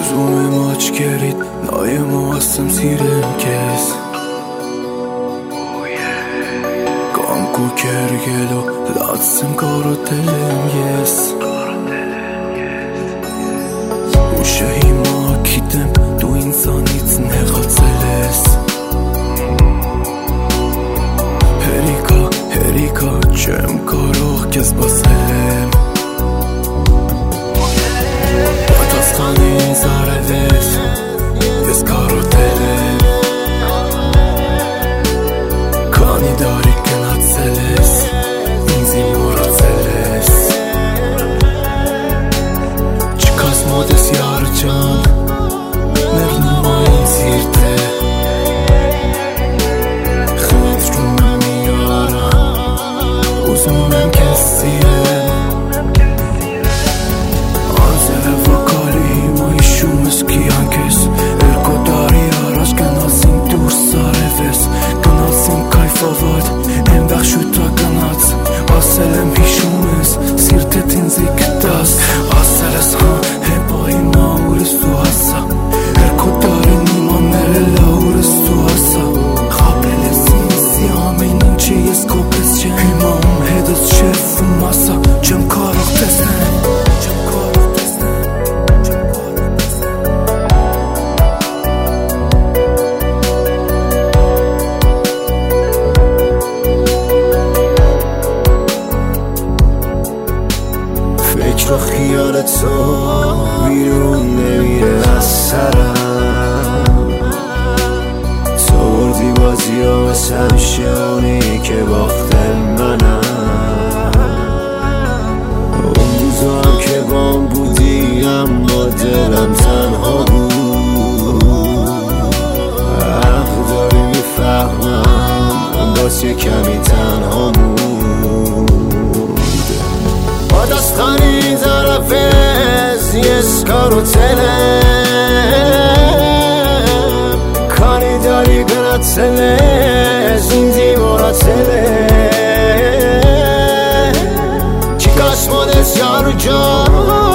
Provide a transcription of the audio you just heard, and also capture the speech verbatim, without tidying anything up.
Ուզում եմ աչքերիդ նայեմ ու ասեմ սիրեմ քեզ Կամքուք երգելով լացեմ կարոտել եմ ես Ուշը հիմա գիտեմ դու ինձանից նեղացել ես Հերիքա, հերիքա չեմ կարող քեզ սպասել եմ Պատասխան ինձ արել ես Ես կարոտել եմ Քանի դարի գնացել ես Ինձի մոռացել ես Չկաս մոտես յարը ջան Մեռնում ա ինձ իրտե Խնդրում եմ իարա Ուզում եմ քեզ սիրեմ Անձել է վակալի հիմա հիշում ես կյանք ես Երկու տարի առաջ գնացին դուրս արև ես Գնացին կայֆավատ Էնվեղ շուտա գնաց Ասել եմ հիշում ես Սիրտետ ինձի գտաս Ասել ես հա հեպա հիմա ուր ես դու հասա Երկու տարին հիմա ներել ա ուր ես դու հասա Խապել ես ինձի ամեն ինչի ես կոպես չեմ Հիմա ում հետ ես շերվում ասա Չեմ կարող տեսնել Չեմ կարող տեսնել Չեմ կարող فکر و خیال تو بیرون نمیره از سرم تو بردی بازی ها مثل همیشه اونی که باخته منم اون روزا هم که بام بودی اما دلم تنها بود حق داری میفهمم باز یه کمی تنها بود Պատասխանի զարավես ես կարոտել եմ Քանի դարի գնացել ես ինձի մոռացել ես Չկաս մոտ ես յարու ջան